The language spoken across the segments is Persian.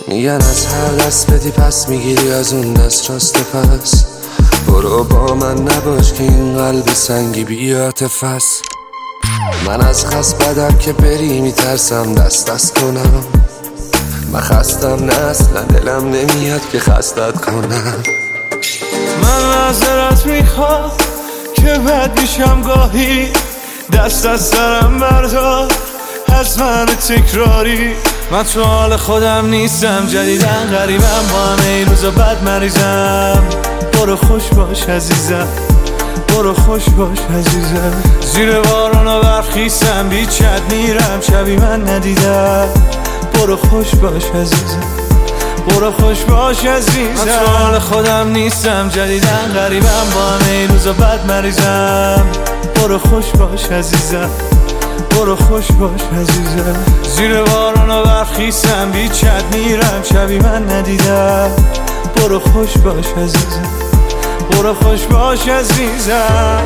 میگن از هر دست بدی پس میگیری از اون دست راست پس. برو با من نباش که این قلب سنگی بی عاطفه است. من از خست بدم که بری میترسم دست کنم. من خستم نه اصلا دلم نمیاد که خستت کنم. من معذرت میخوام که بد میشم گاهی، دست از سرم بردار از من تکراری. من تو حال خودم نیستم، جدیدن غریبم، با همه این روزا بد مریضم. برو خوش باش عزیزم، برو خوش باش عزیزم. زیر بارون و برف خیسم، بی چت میرم شبی من ندیدم. برو خوش باش عزیزم، برو خوش باش عزیزم. من تو حال خودم نیستم، جدیدن غریبم، با همه این روزا بد مریضم. برو خوش باش عزیزم، برو خوش باش عزیزم. زیر بارون و برف خیسم، بی چت میرم شبی من ندیدم. برو خوش باش عزیزم، برو خوش باش عزیزم.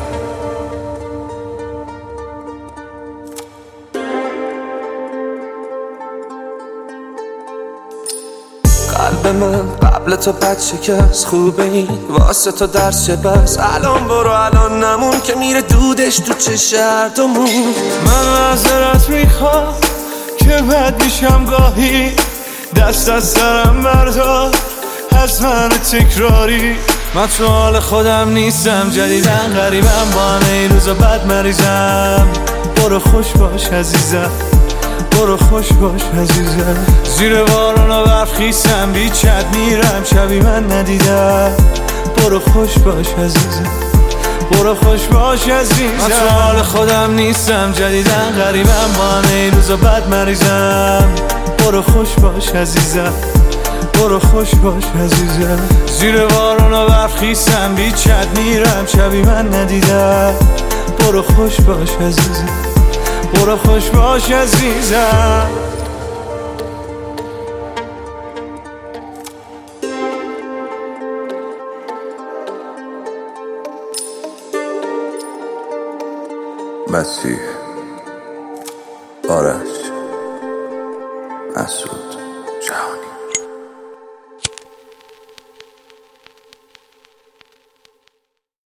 قلب من قبل تو بد شکست، خوبه این واسه تو درس چه بس. الان برو الان نمون که میره دودش تو چه هردومون. من معذرت میخوام که بد میشم گاهی، دست از سرم بردار از من تکراری. من تو حال خودم نیستم، جدیدن غریبم، با همه این روزا بد مریضم. برو خوش باش عزیزم، برو خوش باش عزیزم. زیر بارون و برف خیسم، بی چت میرم شبی من ندیدم. برو خوش باش عزیزم، برو خوش باش عزیزم. من تو حال خودم نیستم، جدیدن غریبم، با همه این روزا بد مریضم. برو خوش باش عزیزم، برو خوش باش عزیزم. زیر بارون و برف خیسم، بی چت میرم شبی من ندیدم. برو خوش باش عزیزم، برو خوش باش عزیزم. مسیح، آرش، مسعود، جهانی.